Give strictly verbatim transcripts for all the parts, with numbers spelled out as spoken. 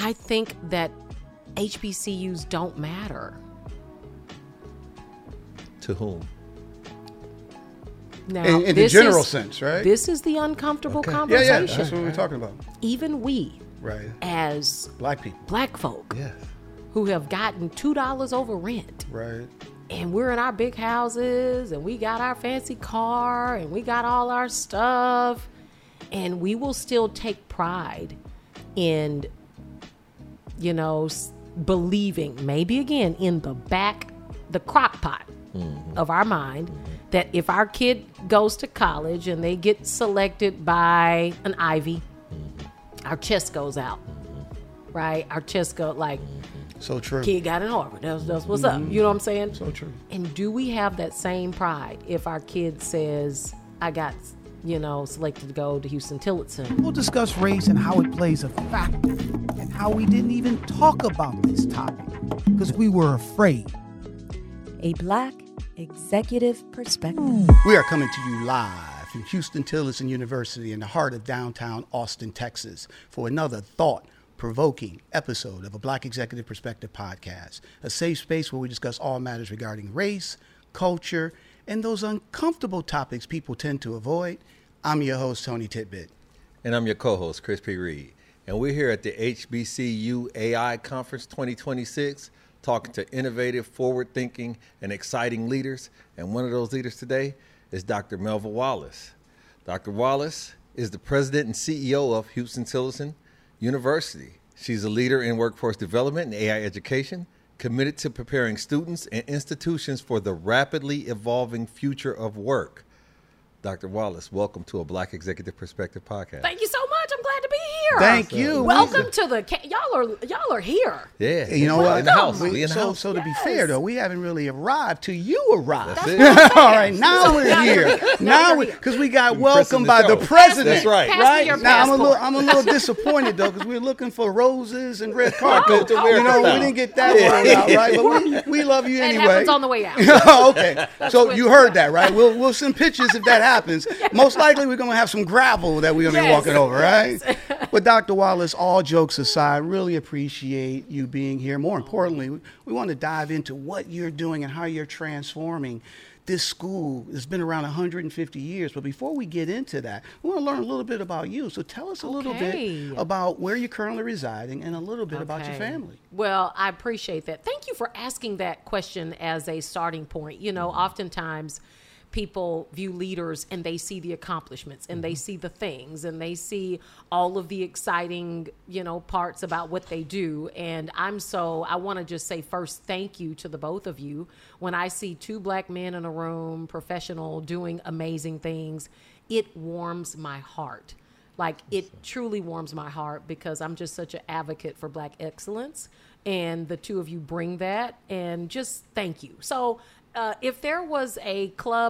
I think that H B C Us don't matter. To whom? Now, In, in the this general is, sense, right? This is the uncomfortable Okay. yeah, conversation. yeah, that's what we're talking about. Even we, Right. as Black people. black folk, Yes. who have gotten two dollars over rent, Right. and we're in our big houses, and we got our fancy car, and we got all our stuff, and we will still take pride in, you know, s- believing, maybe again, in the back, the crock pot Mm-hmm. of our mind, that if our kid goes to college and they get selected by an Ivy, Mm-hmm. our chest goes out, right? Our chest go like, So true. kid got in Harvard. That's, that's what's up. You know what I'm saying? So true. And do we have that same pride if our kid says, I got, you know, selected to go to Houston Tillotson? We'll discuss race and how it plays a factor and how we didn't even talk about this topic because we were afraid. A Black Executive Perspective. We are coming to you live from Houston Tillotson University in the heart of downtown Austin, Texas, for another thought-provoking episode of a Black Executive Perspective podcast, a safe space where we discuss all matters regarding race, culture, and those uncomfortable topics people tend to avoid. I'm your host, Tony Titbit. And I'm your co-host, Chris P. Reed. And we're here at the H B C U A I Conference twenty twenty-six, talking to innovative, forward-thinking, and exciting leaders. And one of those leaders today is Doctor Melva Wallace. Doctor Wallace is the president and C E O of Houston Tillotson University. She's a leader in workforce development and A I education, committed to preparing students and institutions for the rapidly evolving future of work. Doctor Wallace, welcome to a Black Executive Perspective podcast. Thank you so much. I'm glad to be here. Thank you. Welcome to the ca- y'all are y'all are here. Yeah, You know we're what? in the house. We- We in the so, house. so to be Yes. fair, though, we haven't really arrived till you arrived. That's it. All right, now So we're now here. you're here. Now Now you're we here. because we got Pressing welcomed the by the show. president. That's right. Pass me Right your now, I'm a little, passport. I'm a little disappointed though because we're looking for roses and red carpet. Oh, you know, we now. didn't get that word out right, but we, we love you That anyway. happens on the way out. Okay, so you heard that, right? We'll we'll send pictures if that happens. Most likely, we're gonna have some gravel that we're gonna be Yes. walking over, right? But Doctor Wallace, all jokes aside, really appreciate you being here. More importantly, we, we want to dive into what you're doing and how you're transforming this school. It's been around one hundred fifty years, but before we get into that, we want to learn a little bit about you. So tell us a little Okay. bit about where you're currently residing and a little bit about your Okay. family. Well, I appreciate that. Thank you for asking that question as a starting point. You know, oftentimes people view leaders and they see the accomplishments and they see the things and they see all of the exciting, you know, parts about what they do. And I'm so, I want to just say first, thank you to the both of you. When I see two black men in a room, professional, doing amazing things, it warms my heart. Like, it truly warms my heart because I'm just such an advocate for Black excellence. And the two of you bring that. And just thank you. So uh, if there was a club,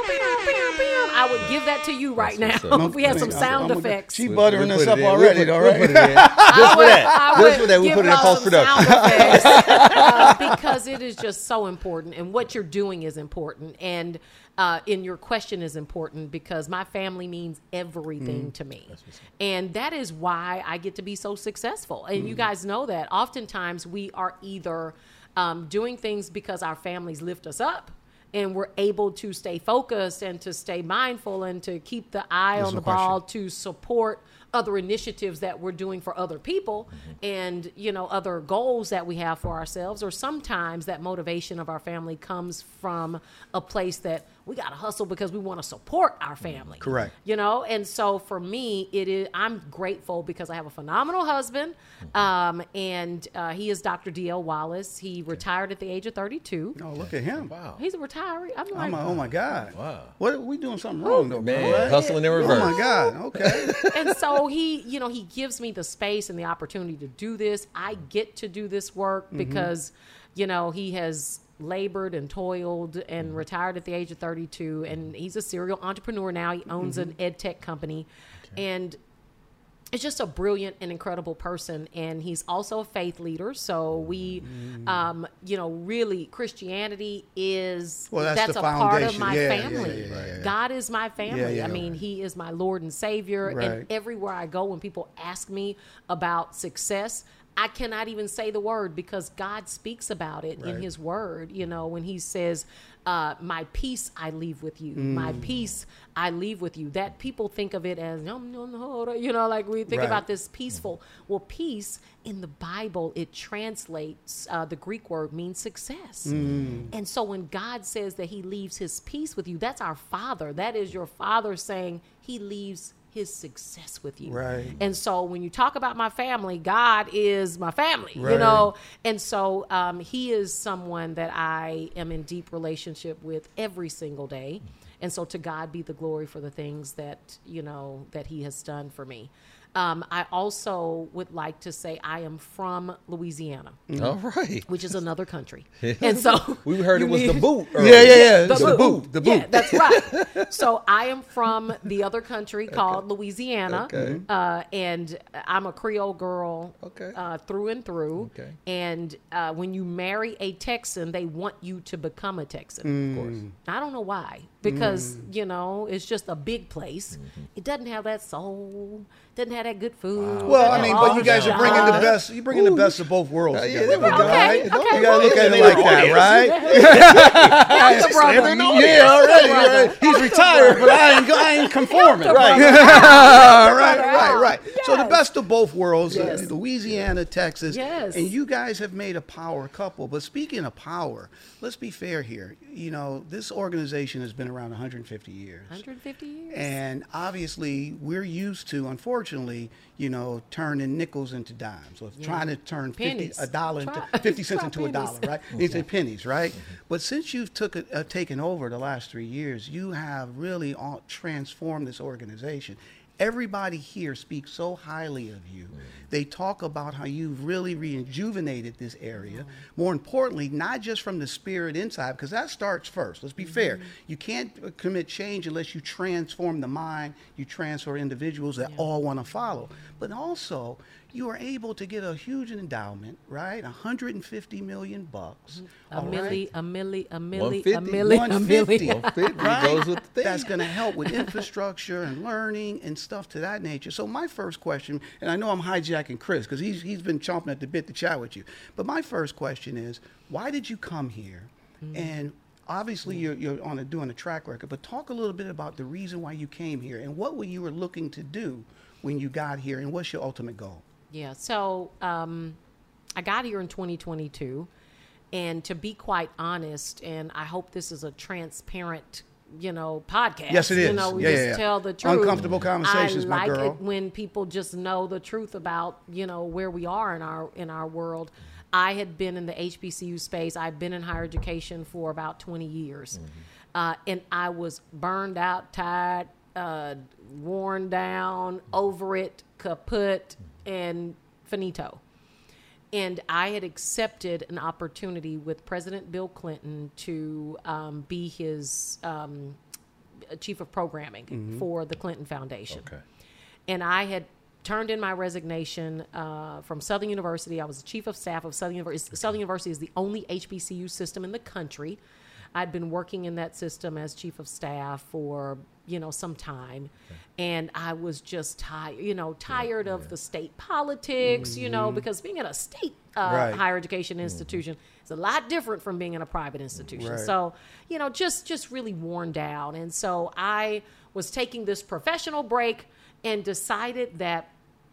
I would give that to you right That's now. what's if we had some I'm- sound I'm- effects. She We'll- buttering we'll us put up it in. already, We'll put- all we'll right? put it in. Just for that. I Just for that, we give put it in y'all post some production. sound effects, uh, because it is just so important, and what you're doing is important, and uh, in your question is important because my family means everything Mm. to me, and that is why I get to be so successful. And Mm. you guys know that. Oftentimes we are either um, doing things because our families lift us up, and we're able to stay focused and to stay mindful and to keep the eye There's on no the ball question. to support other initiatives that we're doing for other people and, you know, other goals that we have for ourselves. Or sometimes that motivation of our family comes from a place that we got to hustle because we want to support our family. Correct. You know, and so for me, it is, I'm grateful because I have a phenomenal husband, um, and uh, he is Doctor D L Wallace. He retired at the age of thirty-two. Oh, look at him. Wow. He's a retiree. I'm like, I'm a, oh my God. Wow. What, we doing something wrong though, Man, right? hustling in Oh reverse. my God. Okay. And so he, you know, he gives me the space and the opportunity to do this. I get to do this work because, you know, he has labored and toiled and retired at the age of thirty-two. And he's a serial entrepreneur now. He owns an ed tech company. And it's just a brilliant and incredible person. And he's also a faith leader. So we, um, you know, really Christianity is, Well, that's the a part of foundation. my Yeah, yeah, family. yeah, yeah, yeah. God is my family. Yeah, yeah. I mean, he is my Lord and Savior. Right. And everywhere I go, when people ask me about success, I cannot even say the word because God speaks about it Right. in his word. You know, when he says, uh, my peace I leave with you, Mm. my peace I leave with you, that people think of it as, um, no, no, you know, like we think Right. about this peaceful. Well, peace in the Bible, it translates, uh, the Greek word means success. Mm. And so when God says that he leaves his peace with you, that's our Father. That is your Father saying he leaves his success with you. Right. And so when you talk about my family, God is my family, you Right. know? And so um, he is someone that I am in deep relationship with every single day. And so to God be the glory for the things that, you know, that he has done for me. Um, I also would like to say I am from Louisiana, All right. which is another country. And so We heard you it was the need- boot. Yeah, yeah, yeah. The The, boot. boot. The boot. Yeah, that's right. So I am from the other country called Louisiana, Okay. uh, and I'm a Creole girl Okay. uh, through and through. Okay. And uh, when you marry a Texan, they want you to become a Texan. Of course. I don't know why, because you know it's just a big place. Mm-hmm. It doesn't have that soul, doesn't have that good food. Well, doesn't I have mean, all but you guys are bringing the jobs. best. You're bringing the best of both worlds Uh, yeah, together. there we go. Okay, right? okay. You gotta look at it Yeah, like yeah, that, right? That's the brother. Yeah, already. Right? He's retired, but I ain't, go- I ain't conforming. the Right. brother. right, brother. right, right. So the Yes. best of both worlds, uh, Yes. Louisiana, Texas. Yes. And you guys have made a power couple. But speaking of power, let's be fair here. You know, this organization has been around one hundred fifty years. one hundred fifty years. And obviously, we're used to, unfortunately, you know, turning nickels into dimes, or Yeah. trying to turn fifty, Pennies. a dollar into Try- fifty cents try into a pennies. dollar, right? You say pennies, right? But since you've took it, uh, taken over the last three years, you have really all transformed this organization. Everybody here speaks so highly of you. They talk about how you've really rejuvenated this area. More importantly, not just from the spirit inside, because that starts first. Let's be fair. You can't uh, commit change unless you transform the mind, you transfer individuals that all want to follow. But also, you are able to get a huge endowment, right? one hundred fifty million bucks. A all milli, right? a milli, a milli, a one fifty. milli, a one fifty. milli. one fifty Right? goes with the thing. That's going to help with infrastructure and learning and stuff to that nature. So my first question, and I know I'm hijacking Chris because he's he's been chomping at the bit to chat with you. But my first question is, why did you come here? And obviously you're you're on a, doing a track record, but talk a little bit about the reason why you came here and what were you were looking to do when you got here, and what's your ultimate goal? Yeah. So um, I got here in twenty twenty-two. And to be quite honest, and I hope this is a transparent, you know, podcast. Yes, it You is. know, we Yeah, just yeah, yeah. tell the truth. Uncomfortable conversations, I my like girl. it when people just know the truth about, you know, where we are in our in our world. I had been in the H B C U space. I've been in higher education for about twenty years. Uh, and I was burned out, tired, uh, worn down, over it, kaput, and finito. And I had accepted an opportunity with President Bill Clinton to um, be his um, chief of programming for the Clinton Foundation. Okay. And I had turned in my resignation uh, from Southern University. I was the chief of staff of Southern University. Southern University is the only H B C U system in the country. I'd been working in that system as chief of staff for, you know, some time. And I was just tired, you know, tired of the state politics, you know, because being in a state uh, Right. higher education institution is a lot different from being in a private institution. Right. So, you know, just, just really worn down. And so I was taking this professional break and decided that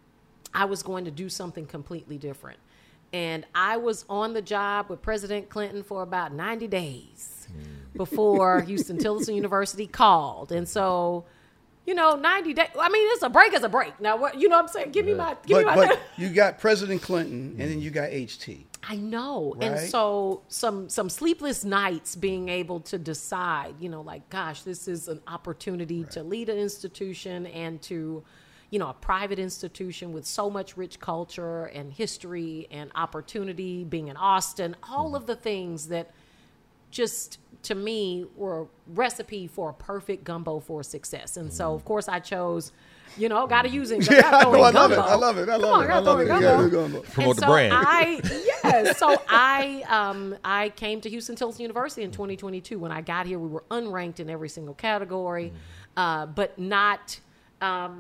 I was going to do something completely different. And I was on the job with President Clinton for about ninety days before Houston Tillotson University called. And so, you know, ninety days, I mean, it's a break is a break. Now, what, you know what I'm saying? Give me my, give But me my but you got President Clinton, and then you got H T. I know. And Right? so some some sleepless nights being able to decide, you know, like, gosh, this is an opportunity to lead an institution and to, you know, a private institution with so much rich culture and history and opportunity, being in Austin, all of the things that just to me were a recipe for a perfect gumbo for success. And so, of course, I chose, you know, got to use it. Yeah, Gotta throw no, in I love it. gumbo. I love it. I Come love on, it. gotta I love throw in it. gumbo. Yeah, gumbo. Promote And the so brand. I, yes, so I, um, I came to Houston Tillotson University in twenty twenty-two. When I got here, we were unranked in every single category, uh, but not, um,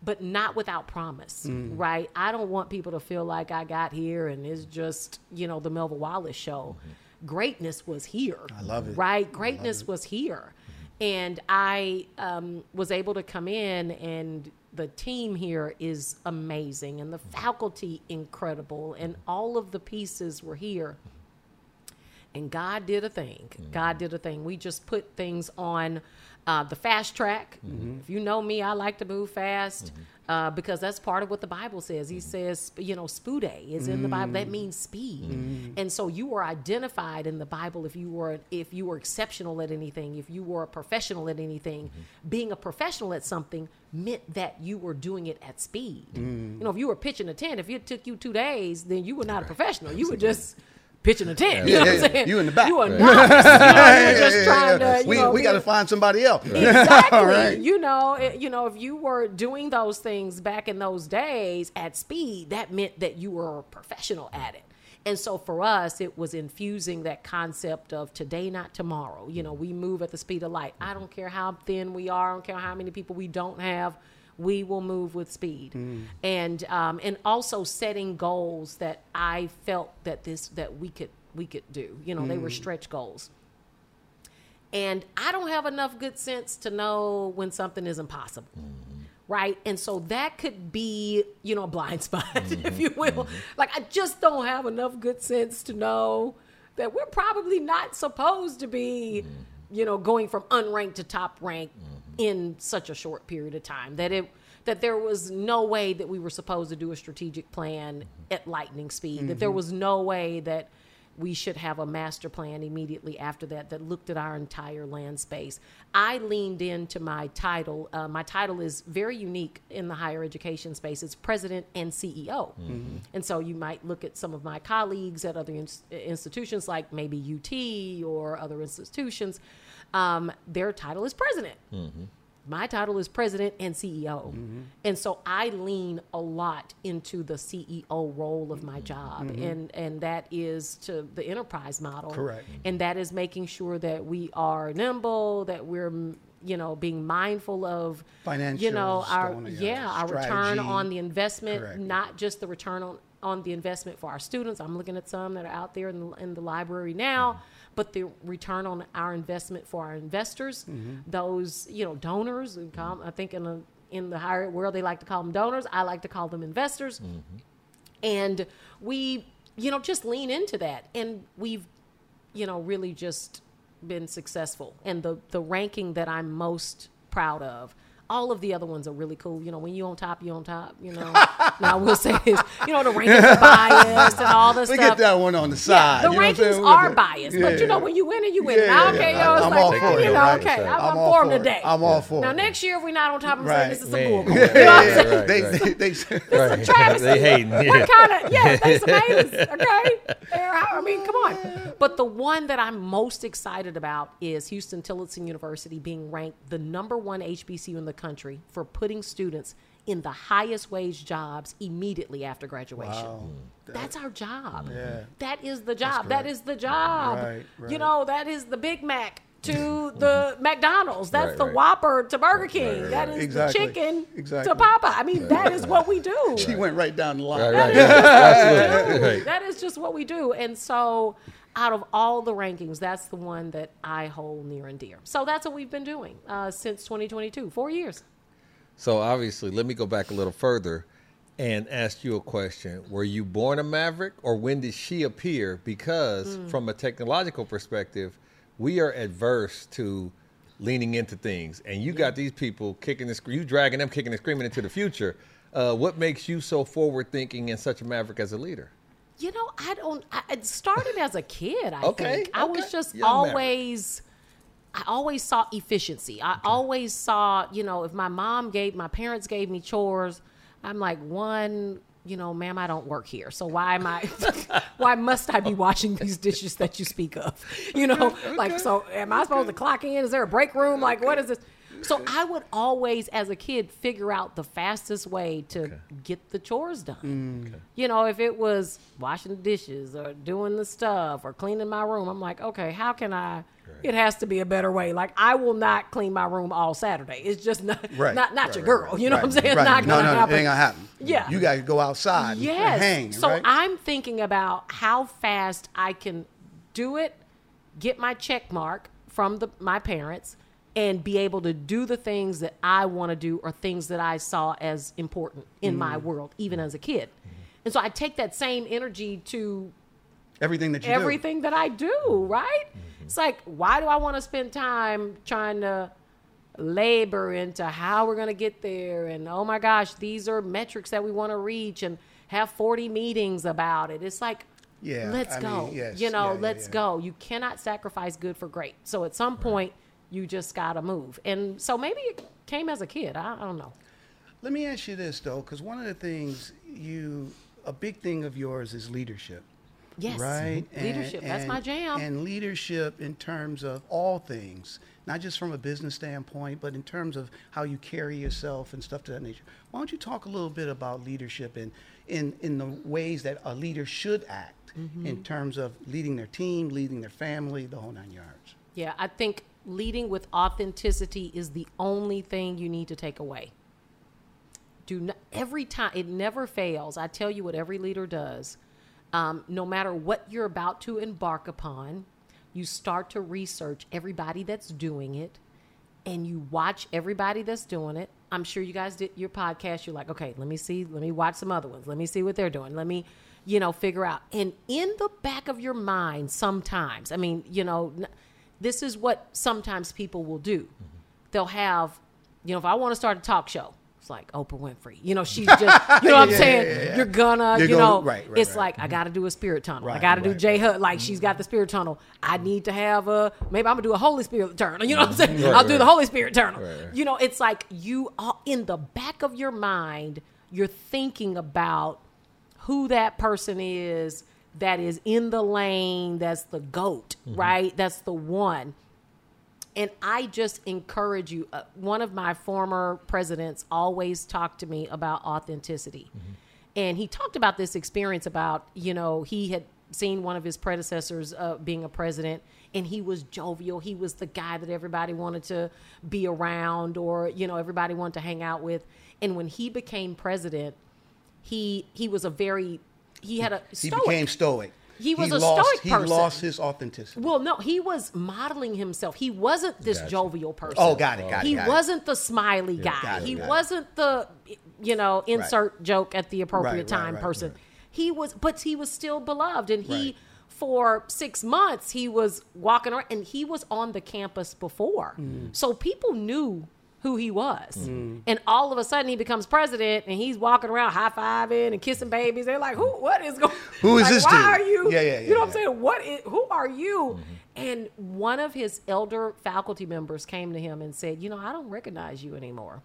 but not without promise, Mm. right? I don't want people to feel like I got here and it's just, you know, the Melvin Wallace show. Mm-hmm. Greatness was here. I love it. Right? Greatness was here. And I um, was able to come in, and the team here is amazing, and the faculty incredible, and all of the pieces were here. And God did a thing. God did a thing. We just put things on uh, the fast track. Mm-hmm. If you know me, I like to move fast mm-hmm. uh, because that's part of what the Bible says. He says, you know, spude is in the Bible. That means speed. Mm-hmm. And so you were identified in the Bible if you were if you were exceptional at anything, if you were a professional at anything. Mm-hmm. Being a professional at something meant that you were doing it at speed. Mm-hmm. You know, if you were pitching a tent, if it took you two days, then you were not a professional. You were just pitching a tent. Yeah, you know yeah, what I'm saying? You in the back. You are right. not. You know, you're just trying to, you we know, we got to find somebody else. Exactly. Right. You know, it, you know, if you were doing those things back in those days at speed, that meant that you were a professional at it. And so for us, it was infusing that concept of today, not tomorrow. You know, we move at the speed of light. I don't care how thin we are. I don't care how many people we don't have. We will move with speed. Mm. And um, and also setting goals that I felt that this that we could we could do. You know, mm. they were stretch goals. And I don't have enough good sense to know when something is impossible. Mm-hmm. Right. And so that could be, you know, a blind spot, mm-hmm. if you will. Mm-hmm. Like, I just don't have enough good sense to know that we're probably not supposed to be, mm-hmm. you know, going from unranked to top ranked mm-hmm. in such a short period of time. That it that there was no way that we were supposed to do a strategic plan mm-hmm. at lightning speed. Mm-hmm. That there was no way that we should have a master plan immediately after that that looked at our entire land space. I leaned into my title. Uh, my title is very unique in the higher education space. It's president and C E O. Mm-hmm. And so you might look at some of my colleagues at other in- institutions like maybe U T or other institutions. Um, their title is president. Mm-hmm. My title is president and C E O. Mm-hmm. And so I lean a lot into the C E O role of my job. Mm-hmm. And, and that is to the enterprise model. Correct. And that is making sure that we are nimble, that we're, you know, being mindful of, financial, you know, our, on, yeah, our strategy. return on the investment, Correct. Not just the return on, on the investment for our students. I'm looking at some that are out there in the, in the library now. Mm-hmm. But the return on our investment for our investors, mm-hmm. those, you know, donors, we call them, I think in the, in the higher world, they like to call them donors. I like to call them investors. Mm-hmm. And we, you know, just lean into that. And we've, you know, really just been successful. And the, the ranking that I'm most proud of, all of the other ones are really cool. You know, when you're on top, you're on top, you know. Now, I will say this, you know, the rankings are biased and all this we stuff. We get that one on the side. Yeah, the you know rankings are biased. Yeah. But, you know, when you win it, you win yeah, it. Okay, yeah. yo, it's I'm like, all for you it, know, right? okay, I'm, I'm, I'm all for for them today. I'm all for now, it. Now, next year, if we're not on top, I'm right. saying this is Man. a bull call. Yeah, You know what I'm yeah, saying? right, they, right. they, they, This is a travesty. They hating. We're kind of, yeah, they some haters, okay? I mean, come on. But the one that I'm most excited about is Houston Tillotson University being ranked the number one H B C U in the country for putting students in the highest wage jobs immediately after graduation. Wow. That's our job. Yeah. That is the job. That is the job. Right, right. You know, that is the Big Mac to the McDonald's. That's Right, the right. Whopper to Burger King. Right, right, That right. is Exactly. the chicken Exactly. to Papa. I mean, that is what we do. She went right down the line. Right, That right. is just what we Absolutely. do. Right. That is just what we do. And so out of all the rankings, that's the one that I hold near and dear. So that's what we've been doing uh, since twenty twenty-two, four years. So obviously, let me go back a little further and ask you a question. Were you born a Maverick, or when did she appear? Because Mm. from a technological perspective, we are adverse to leaning into things. And you got these people kicking and screaming, you dragging them kicking and screaming into the future. Uh, what makes you so forward thinking and such a Maverick as a leader? You know, I don't, I, it started as a kid, I Okay, think. I was okay. just Young Maverick. always, I always saw efficiency. I always saw, you know, if my mom gave, my parents gave me chores, I'm like, one, you know, ma'am, I don't work here. So why am I, why must I be washing these dishes that you speak of? You know, like, so am I supposed to clock in? Is there a break room? Like, what is this? So I would always, as a kid, figure out the fastest way to Okay. get the chores done. Mm. Okay. You know, if it was washing the dishes or doing the stuff or cleaning my room, I'm like, okay, how can I? It has to be a better way. Like, I will not clean my room all Saturday. It's just not Right. not, not right, your right, girl. right, You know right, what I'm saying? Right. It's not no, gonna no, happen. it ain't gonna happen. Yeah. You got to go outside and Yes. hang. So right? I'm thinking about how fast I can do it, get my check mark from the, my parents, and be able to do the things that I want to do or things that I saw as important in Mm-hmm. my world, even as a kid. And so I take that same energy to everything that you everything that I do, right? It's like, why do I want to spend time trying to labor into how we're going to get there? And oh my gosh, these are metrics that we want to reach and have forty meetings about it. It's like, Yeah, let's I go. mean, yes, you know, yeah, yeah, let's yeah. go. You cannot sacrifice good for great. So at some point, you just got to move. And so maybe it came as a kid. I, I don't know. Let me ask you this though, because one of the things you, a big thing of yours is leadership. Yes. Right. Leadership. That's my jam. And leadership in terms of all things, not just from a business standpoint, but in terms of how you carry yourself and stuff to that nature. Why don't you talk a little bit about leadership and in, in the ways that a leader should act Mm-hmm. in terms of leading their team, leading their family, the whole nine yards? Yeah, I think leading with authenticity is the only thing you need to take away. Do not, every time, it never fails. I tell you what every leader does. Um, no matter what you're about to embark upon, you start to research everybody that's doing it, and you watch everybody that's doing it. I'm sure you guys did your podcast. You're like, okay, let me see, let me watch some other ones. Let me see what they're doing. Let me, you know, figure out. And in the back of your mind, sometimes, I mean, you know, n- this is what sometimes people will do. Mm-hmm. They'll have, you know, if I want to start a talk show, it's like Oprah Winfrey. You know, she's just, you know what I'm Yeah, saying? yeah, yeah, yeah. You're gonna, You're you gonna- know, right, right, it's right. like, I got to do a spirit tunnel. I Right, got to do right, J right. Hud. Like, she's got the spirit tunnel. I need to have a, maybe I'm going to do a Holy Spirit tunnel. You know what I'm saying? Right, I'll do right. the Holy Spirit tunnel. Right, right. You know, it's like you are in the back of your mind, you're thinking about who that person is that is in the lane, that's the GOAT, Mm-hmm. right? That's the one. And I just encourage you. Uh, one of my former presidents always talked to me about authenticity. Mm-hmm. And he talked about this experience about, you know, he had seen one of his predecessors uh, being a president, and he was jovial. He was the guy that everybody wanted to be around, or, you know, everybody wanted to hang out with. And when he became president, he he was a very, he had a He stoic. became stoic. He was a lost, stoic he person. He lost his authenticity. Well, no, he was modeling himself. He wasn't this Gotcha. jovial person. Oh, got it, got it, He got it. wasn't the smiley guy. got it, he got it. wasn't the, you know, insert joke at the appropriate Right, right, time right, person. right. He was, but he was still beloved. And he, Right. for six months, he was walking around, and he was on the campus before. Mm. So people knew who he was. And all of a sudden he becomes president, and he's walking around high-fiving and kissing babies. They're like, who, what is going Who is like, this why dude? are you? Yeah, yeah, You know yeah, what I'm saying? What is, who are you? And one of his elder faculty members came to him and said, you know, I don't recognize you anymore.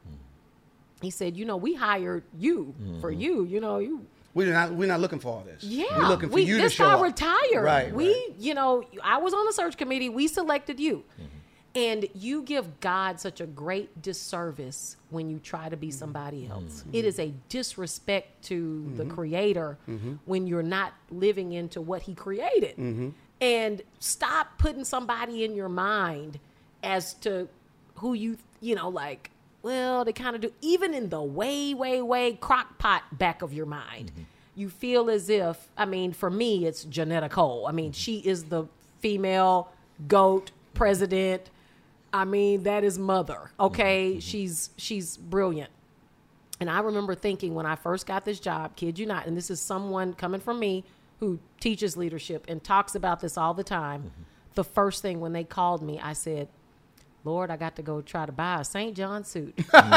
He said, you know, we hired you for you, you know, you. We're not, we're not looking for all this. Yeah. We're looking for we, you to this show guy up. retired. Right, We, right. you know, I was on the search committee. We selected you. And you give God such a great disservice when you try to be somebody else. It is a disrespect to the creator when you're not living into what he created. And stop putting somebody in your mind as to who you, you know, like, well, they kind of do. Even in the way, way, way crock pot back of your mind, you feel as if, I mean, for me, it's Janetta Cole. I mean, she is the female GOAT president. I mean, that is mother. Okay. She's, she's brilliant. And I remember thinking when I first got this job, kid you not, and this is someone coming from me who teaches leadership and talks about this all the time. Mm-hmm. The first thing when they called me, I said, Lord, I got to go try to buy a Saint John suit.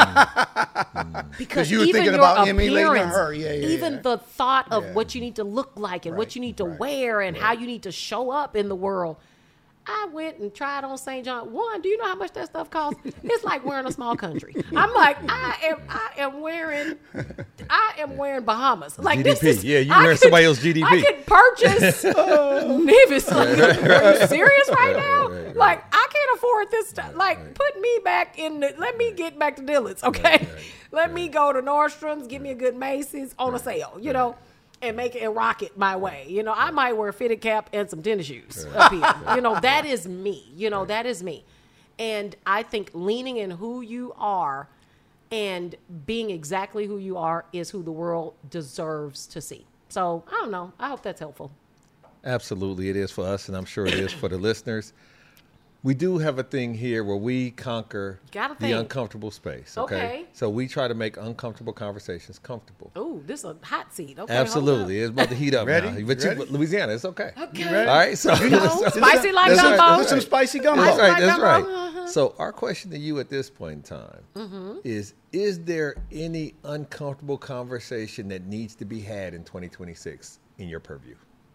Because you were even thinking your about Emmy later appearance, her. Yeah, yeah, even yeah. the thought of Yeah. what you need to look like and Right, what you need to right, wear and how you need to show up in the world. I went and tried on Saint John. One, do you know how much that stuff costs? It's like wearing a small country. I'm like, I am, I am wearing, I am wearing Bahamas. Like G D P. this is, Yeah, you I wearing could- somebody else's G D P. I could purchase Nevis. Like, are you serious right now? right, right. Like, I can't afford this stuff. Like, right. put me back in the, let me get back to Dillard's, okay? Right, right, let right. me go to Nordstrom's, give me a good Macy's on a sale, you know, and make it and rock it my way. You know, I might wear a fitted cap and some tennis shoes up here. You know, that is me. You know, that is me. And I think leaning in who you are and being exactly who you are is who the world deserves to see. So, I don't know. I hope that's helpful. Absolutely, it is for us, and I'm sure it is for the listeners. We do have a thing here where we conquer Got a the thing. uncomfortable space. Okay? Okay. So we try to make uncomfortable conversations comfortable. Ooh, this is a hot seat. Okay, Absolutely, it's about to heat up Ready? now. You But you, ready? Louisiana, it's okay. Okay. ready? All right, so know, spicy like that's gumbo. right, Put some spicy gumbo. That's right. That's Like right. gumbo, uh-huh. So our question to you at this point in time Mm-hmm. is: Is there any uncomfortable conversation that needs to be had in twenty twenty-six in your purview?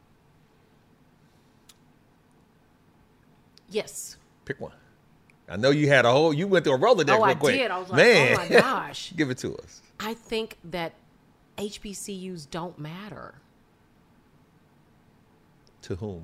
Yes. Pick one. I know you had a whole. You went through a Rolodex Oh, real I quick. did. I was like, Man. oh my gosh. Give it to us. I think that H B C Us don't matter. To whom?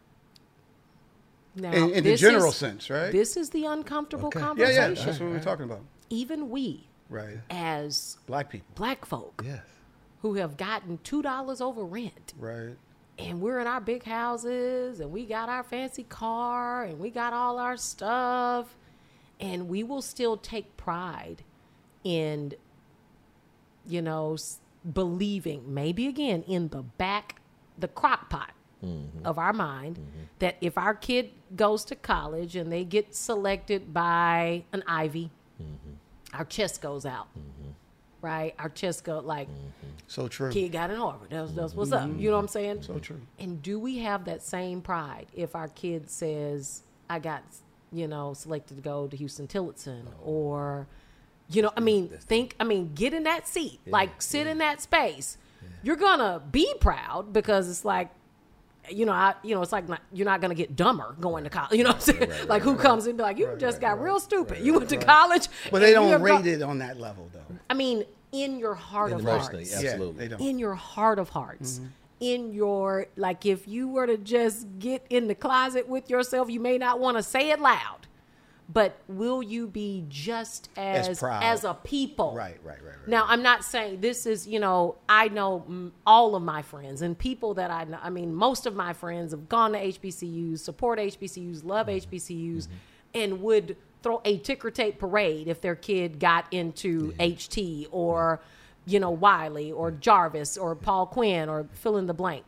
Now, In, in the this general is- sense, right? This is the uncomfortable Okay. yeah, conversation. yeah, that's what we're talking about. Even we, Right. as Black people. black folk Yes. who have gotten two dollars over rent, Right. and we're in our big houses, and we got our fancy car, and we got all our stuff, and we will still take pride in, you know, s- believing, maybe again, in the back, the crock pot of our mind, that if our kid goes to college and they get selected by an Ivy, our chest goes out, right? Our chest go like, So true. kid got in Harvard. That's, that's what's up. You know what I'm saying? So true. And do we have that same pride if our kid says, I got, you know, selected to go to Houston Tillotson, or, you know, I mean, think, I mean, get in that seat, like sit in that space. You're going to be proud because it's like, you know, I, you know, it's like not, you're not going to get dumber going to college. You know what I'm saying? Right, right, like who right, comes in and be like, you just got real stupid. You went to college. But they and you don't have rate go- it on that level, though. I mean, in your heart of Emotionally, hearts. absolutely. Yeah, they don't. In your heart of hearts. Mm-hmm. In your, like, if you were to just get in the closet with yourself, you may not want to say it loud, but will you be just as, As proud. as a people? Right, right, right, right. Now, I'm not saying this is, you know, I know mm, all of my friends and people that I know. I mean, most of my friends have gone to H B C Us, support H B C Us, love H B C Us, and would throw a ticker tape parade if their kid got into H T or, you know, Wiley or Jarvis or Paul Quinn or fill in the blank.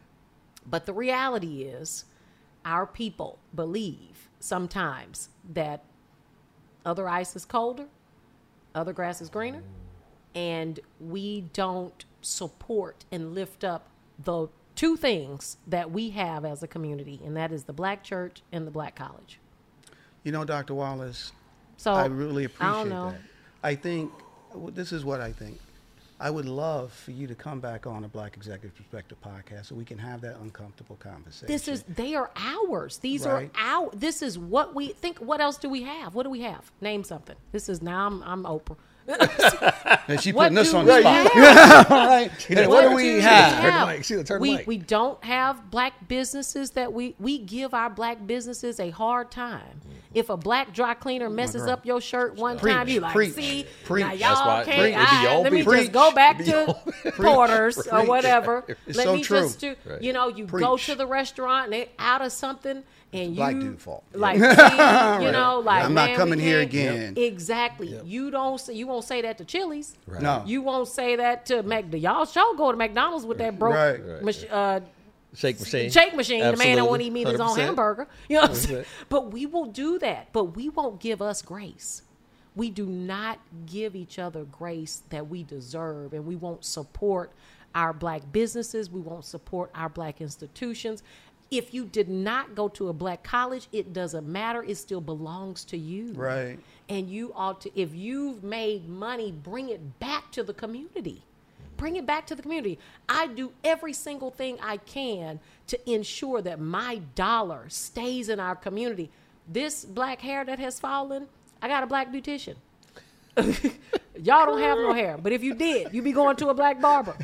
But the reality is, our people believe sometimes that other ice is colder, other grass is greener, and we don't support and lift up the two things that we have as a community, and that is the black church and the black college. You know, Doctor Wallace, So I really I appreciate don't know. that. I think, well, this is what I think. I would love for you to come back on a Black Executive Perspective podcast so we can have that uncomfortable conversation. This is, they are ours. These Right. are our, this is what we think. What else do we have? What do we have? Name something. This is, now I'm, I'm Oprah. And she What putting us do on we the spot. have? Right. Hey, what do we we have? Turn the mic. Sheila, turn the we, mic. we don't have black businesses that we, we give our black businesses a hard time. If a black dry cleaner messes up your shirt one Preach, time, you like, preach, see, preach. now That's y'all why- can't, preach. It be I- your own let me people. just go back It be to your Porter's or Preach. whatever. It's Let so me true. just do, Right. you know, you go Preach. to the restaurant and they out of something and you, black dude fault. like, see, you know, like, I'm not man, coming we here can't- again. Exactly. You don't say, you won't say that to Chili's. Right. No. You won't say that to Mac. Y'all sure go to McDonald's with that broke Right. Right. mach- uh, Shake machine. shake machine. The man that Absolutely. won't even eat his own one hundred percent. hamburger. You know what I'm saying? one hundred percent. But we will do that. But we won't give us grace. We do not give each other grace that we deserve, and we won't support our black businesses. We won't support our black institutions. If you did not go to a black college, it doesn't matter. It still belongs to you. Right. And you ought to, if you've made money, bring it back to the community. Bring it back to the community. I do every single thing I can to ensure that my dollar stays in our community. This black hair that has fallen, I got a black beautician. Y'all don't have no hair, but if you did, you'd be going to a black barber.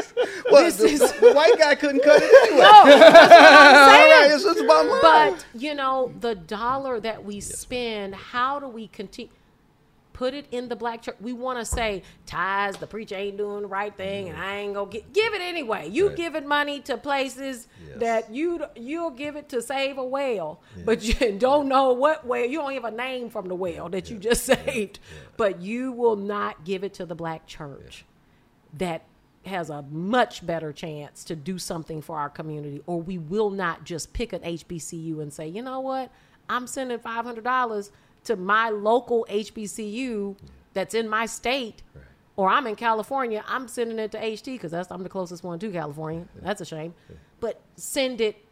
Well, This the, is- the white guy couldn't cut it anyway. No, that's what I'm saying. All right, it's just about mine. But, you you know, the dollar that we spend, how do we continue? Put it in the black church. We want to say, tithes, the preacher ain't doing the right thing, and I ain't going to get, give it anyway. You Right. giving money to places Yes. that you, you'll give it to save a whale, Yeah. but you don't know what whale. You don't have a name from the whale that you just saved, but you will not give it to the black church that has a much better chance to do something for our community, or we will not just pick an H B C U and say, you know what, I'm sending five hundred dollars to my local H B C U that's in my state, Right. or I'm in California, I'm sending it to H T because that's I'm the closest one to California. That's a shame. But send it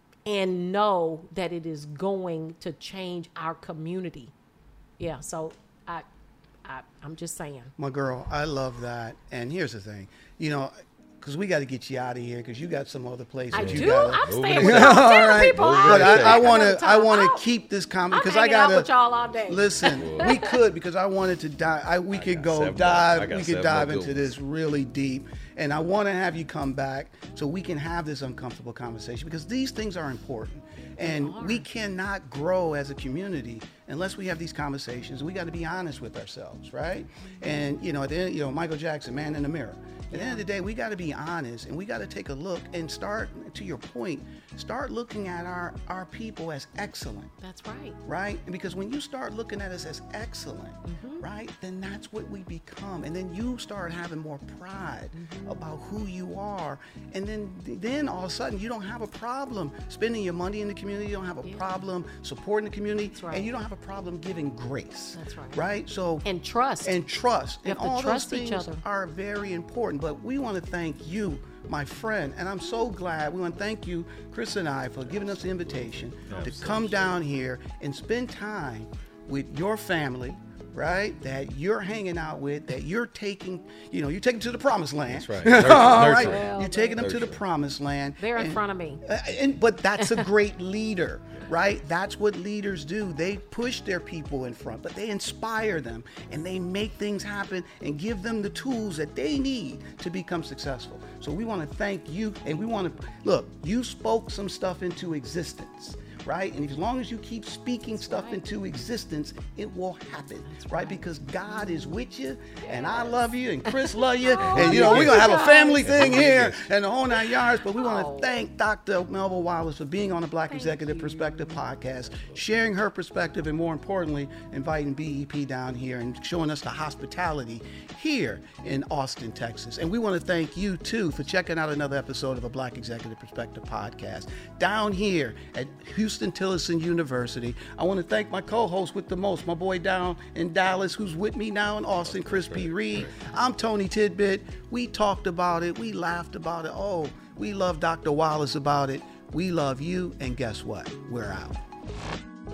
and know that it is going to change our community. Yeah, so I, I I'm just saying. My girl, I love that. And here's the thing, you know, because we got to get you out of here because you got some other places. I you do. gotta, I'm Over staying there. with y'all. All Tell right. people Over I'll But there. be I, I back want another to I time. want I'll- to keep this comedy I'm because I hanging out got with y'all all day. Listen, we could because I wanted to dive. I, we could got go seven more- I dive. got We seven could dive more into good this really deep, and I want to have you come back so we can have this uncomfortable conversation because these things are important, and we cannot grow as a community unless we have these conversations. We got to be honest with ourselves, right? And you know, at the end, you know, Michael Jackson, Man in the Mirror. At the end of the day, we got to be honest and we got to take a look and start, to your point, start looking at our, our people as excellent, That's right. right? And because when you start looking at us as excellent, right, then that's what we become. And then you start having more pride about who you are. And then, then all of a sudden, you don't have a problem spending your money in the community. You don't have a Yeah. problem supporting the community. That's right. And you don't have a problem giving grace. That's right. Right? So, And trust. and trust. You and have to all trust those each things other. are very important. But we want to thank you, my friend, and I'm so glad. We want to thank you, Chris and I, for giving us the invitation to come down here and spend time with your family, right? That you're hanging out with, that you're taking, you know, you're taking to the promised land. That's right. Nurture- All right? nurture. Well, You're taking them to the nurture. promised land. They're in And- front of me. uh, and, but that's a great leader, right? That's what leaders do. They push their people in front, but they inspire them and they make things happen and give them the tools that they need to become successful. So we want to thank you, and we want to look, you spoke some stuff into existence. Right? And as long as you keep speaking stuff right. into existence, it will happen. Right? Because God is with you, and I love you, and Chris love you, Oh, and you know, we're gonna have a yes. family thing here and the whole nine yards. But we want to Oh. thank Doctor Melba Wallace for being on the Black Thank Executive you. Perspective podcast, sharing her perspective, and more importantly, inviting B E P down here and showing us the hospitality here in Austin, Texas. And we want to thank you too for checking out another episode of a Black Executive Perspective podcast down here at Houston-Tillotson University. I want to thank my co-host with the most, my boy down in Dallas, who's with me now in Austin, Chris P. Reed. I'm Tony Tidbit. We talked about it. We laughed about it. Oh, we love Doctor Wallace about it. We love you. And guess what? We're out.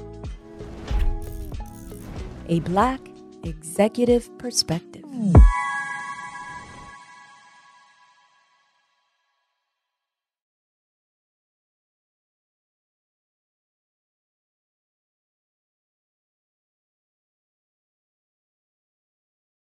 A Black Executive Perspective.